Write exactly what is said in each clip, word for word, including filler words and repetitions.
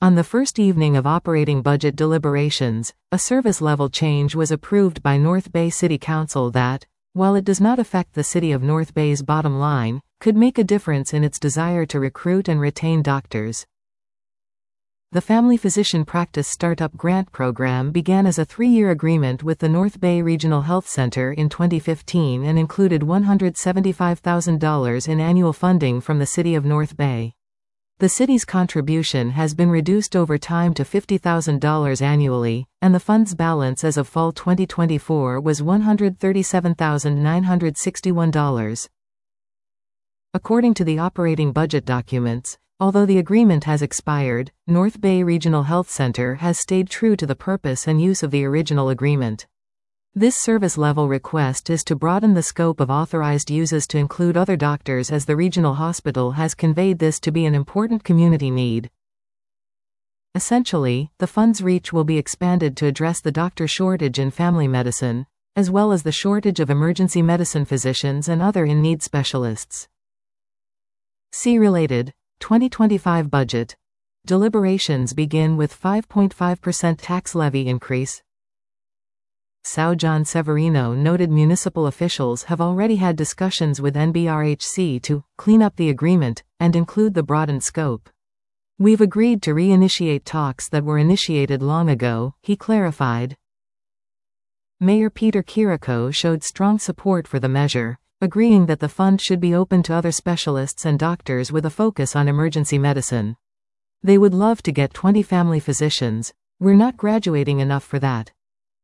On the first evening of operating budget deliberations, a service level change was approved by North Bay City Council that, while it does not affect the City of North Bay's bottom line, could make a difference in its desire to recruit and retain doctors. The Family Physician Practice Startup Grant Program began as a three-year agreement with the North Bay Regional Health Center in twenty fifteen and included one hundred seventy-five thousand dollars in annual funding from the City of North Bay. The city's contribution has been reduced over time to fifty thousand dollars annually, and the fund's balance as of fall twenty twenty-four was one hundred thirty-seven thousand nine hundred sixty-one dollars. According to the operating budget documents, although the agreement has expired, North Bay Regional Health Center has stayed true to the purpose and use of the original agreement. This service level request is to broaden the scope of authorized uses to include other doctors, as the regional hospital has conveyed this to be an important community need. Essentially, the fund's reach will be expanded to address the doctor shortage in family medicine, as well as the shortage of emergency medicine physicians and other in-need specialists. See related. twenty twenty-five budget. Deliberations begin with five point five percent tax levy increase. São John Severino noted municipal officials have already had discussions with N B R H C to clean up the agreement and include the broadened scope. We've agreed to reinitiate talks that were initiated long ago, he clarified. Mayor Peter Chirico showed strong support for the measure, agreeing that the fund should be open to other specialists and doctors with a focus on emergency medicine. They would love to get twenty family physicians. We're not graduating enough for that.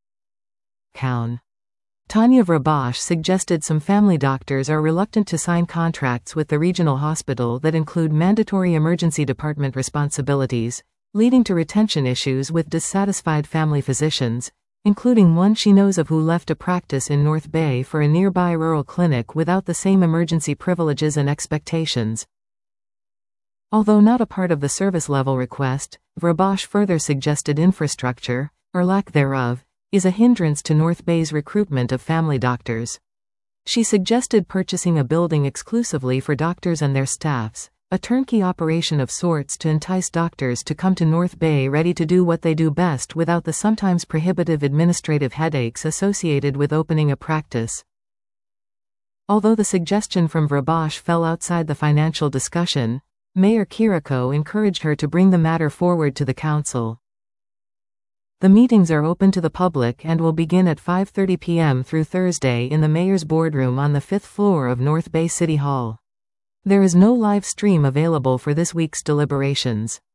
Cown. Tanya Vrabosh suggested some family doctors are reluctant to sign contracts with the regional hospital that include mandatory emergency department responsibilities, leading to retention issues with dissatisfied family physicians, including one she knows of who left a practice in North Bay for a nearby rural clinic without the same emergency privileges and expectations. Although not a part of the service level request, Vrabosh further suggested infrastructure, or lack thereof, is a hindrance to North Bay's recruitment of family doctors. She suggested purchasing a building exclusively for doctors and their staffs, a turnkey operation of sorts to entice doctors to come to North Bay ready to do what they do best without the sometimes prohibitive administrative headaches associated with opening a practice. Although the suggestion from Vrabosh fell outside the financial discussion, Mayor Chirico encouraged her to bring the matter forward to the council. The meetings are open to the public and will begin at five thirty p m through Thursday in the mayor's boardroom on the fifth floor of North Bay City Hall. There is no live stream available for this week's deliberations.